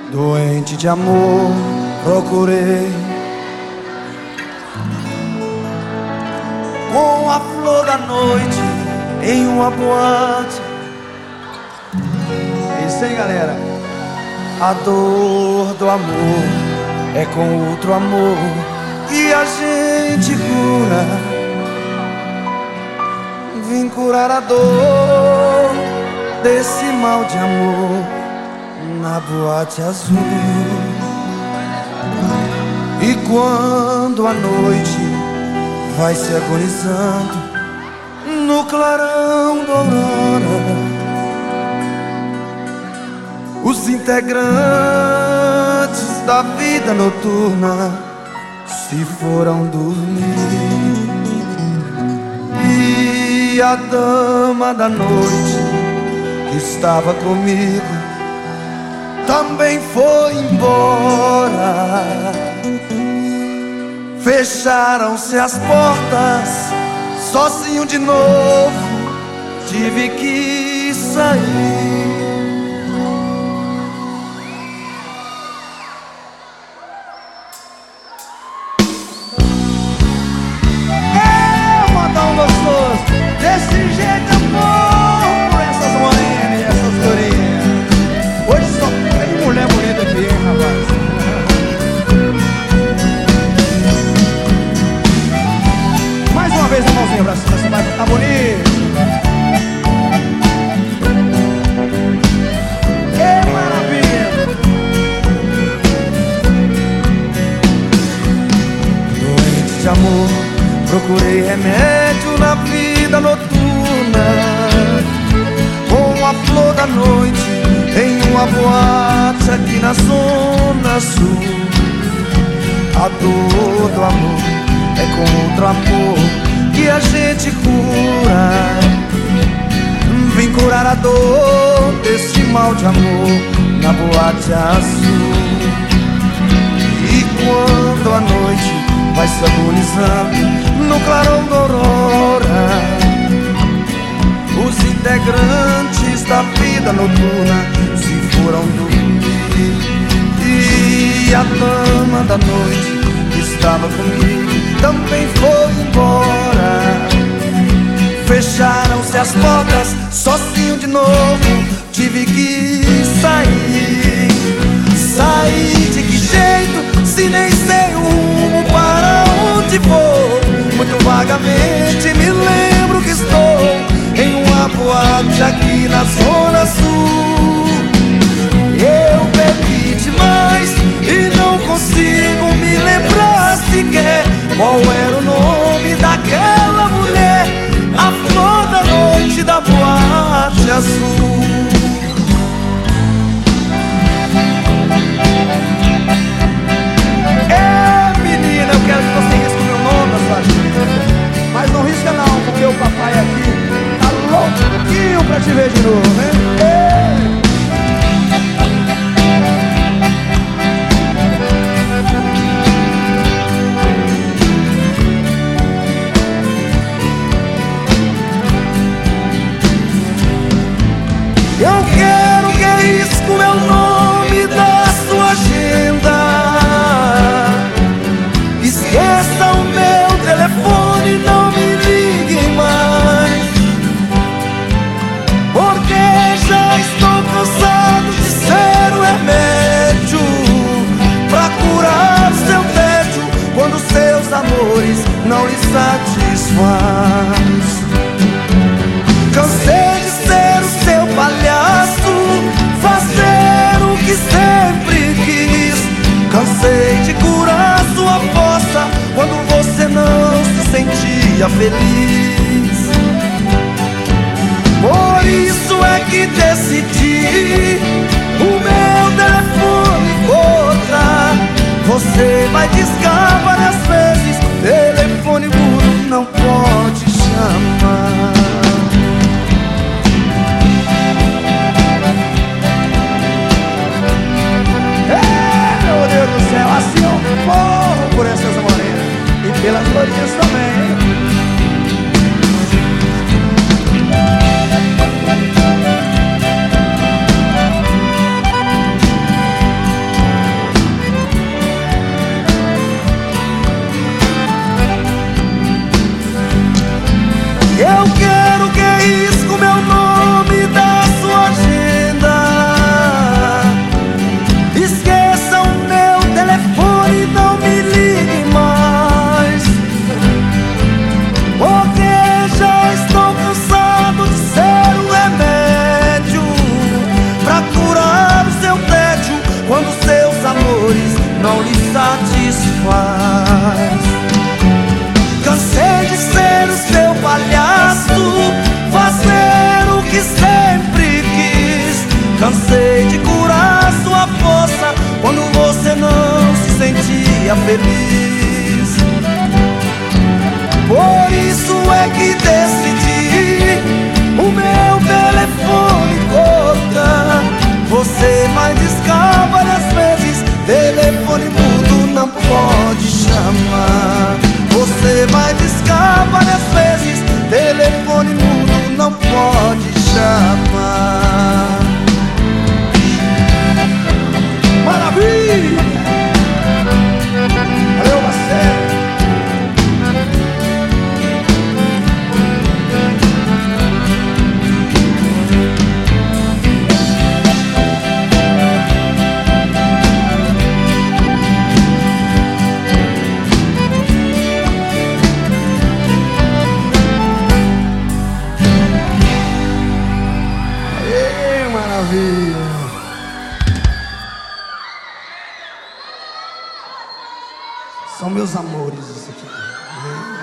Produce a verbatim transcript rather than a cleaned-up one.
Doente de amor, procurei com a flor da noite em uma boate. Isso aí, galera. A dor do amor é com outro amor que a gente cura. Vim curar a dor desse mal de amor na boate azul. E quando a noite vai se agonizando no clarão da aurora, os integrantes da vida noturna se foram dormir. E a dama da noite que estava comigo também foi embora. Fecharam-se as portas, sozinho de novo tive que sair. É, modão gostoso, desse jeito eu morro por essas morenas e essas durinhas. Hoje só tem mulher bonita aqui, hein, rapaz? Mais uma vez a mãozinha pra cima, você vai ficar bonito. Que maravilha! Doente de amor, procurei remédio na vida noturna, com a flor da noite em uma boate aqui na zona sul. A dor do amor é com outro amor que a gente cura. Vim curar a dor desse mal de amor na boate azul. E quando a noite vai se agonizando no clarão da aurora, os integrantes da vida noturna se foram dormir. E a dama da noite que estava comigo também foi embora. Fecharam-se as portas, sozinho de novo tive que sair. Sair de que jeito, se nem sei o rumo para onde vou? Muito vagamente me lembro que estou em uma boate aqui na zona sul. Eu bebi demais e não consigo me lembrar sequer qual era o nome daquela mulher, a flor da noite da boate azul. É, menina, eu quero que você risque o meu nome na sua agenda, mas não risca não, porque o papai aqui tá louquinho pra te ver de novo, né? É. Eu quero que risque o meu nome da sua agenda. Esqueça o meu telefone, não me ligue mais, porque já estou cansado de ser o remédio pra curar seu tédio quando seus amores não lhe satisfaz. Cansei de ser o seu palhaço, fazer o que sempre quis. Cansei de curar sua fossa quando você não se sentia feliz. Por isso é que decidi o meu telefone encontrar. Você vai discar várias vezes, telefone mudo não pode chamar. Assim eu morro por essas morenas e pelas florinhas também. maravilha. São meus amores isso aqui.